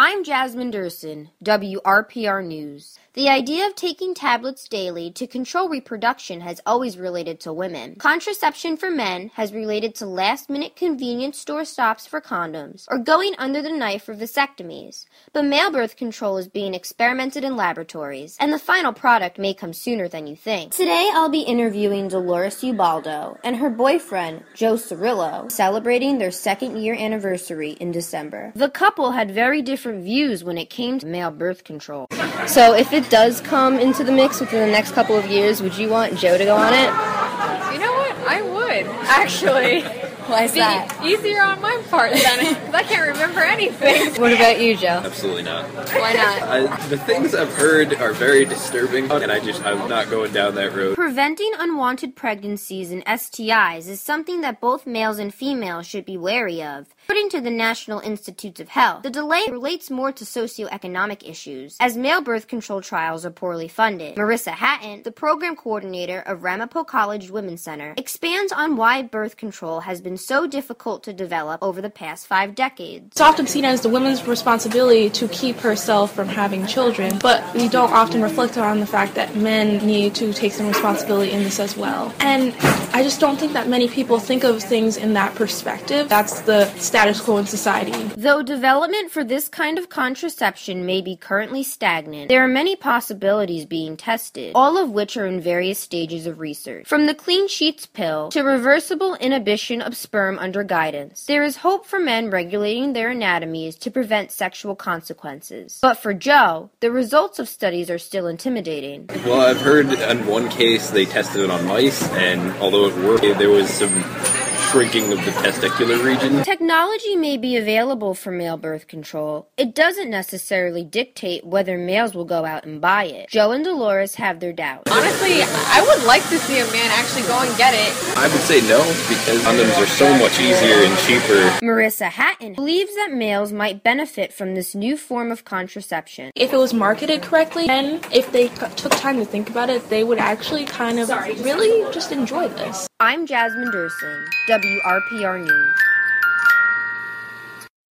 I'm Jasmine Durson, WRPR News. The idea of taking tablets daily to control reproduction has always related to women. Contraception for men has related to last-minute convenience store stops for condoms or going under the knife for vasectomies. But male birth control is being experimented in laboratories, and the final product may come sooner than you think. Today I'll be interviewing Dolores Ubaldo and her boyfriend, Joe Cirillo, celebrating their second-year anniversary in December. The couple had very different views when it came to male birth control. So if it does come into the mix within the next couple of years, would you want Joe to go on it? You know what? I would, actually. Why is that? Easier on my part than it, because I can't remember anything. What about you, Joe? Absolutely not. Why not? The things I've heard are very disturbing, and I'm not going down that road. Preventing unwanted pregnancies and STIs is something that both males and females should be wary of. According to the National Institutes of Health, the delay relates more to socioeconomic issues, as male birth control trials are poorly funded. Marissa Hatton, the program coordinator of Ramapo College Women's Center, expands on why birth control has been so difficult to develop over the past 5 decades. It's often seen as the woman's responsibility to keep herself from having children, but we don't often reflect on the fact that men need to take some responsibility in this as well. And I just don't think that many people think of things in that perspective. That's the status quo in society. Though development for this kind of contraception may be currently stagnant, there are many possibilities being tested, all of which are in various stages of research. From the clean sheets pill to reversible inhibition of sperm under guidance, there is hope for men regulating their anatomies to prevent sexual consequences. But for Joe, the results of studies are still intimidating. Well, I've heard in one case they tested it on mice, and although it worked, there was some shrinking of the testicular region. Technology may be available for male birth control. It doesn't necessarily dictate whether males will go out and buy it. Joe and Dolores have their doubts. Honestly, I would like to see a man actually go and get it. I would say no, because condoms are so much easier and cheaper. Marissa Hatton believes that males might benefit from this new form of contraception. If it was marketed correctly, and if they took time to think about it, they would actually kind of really just enjoy this. I'm Jasmine Durson, WRPR News.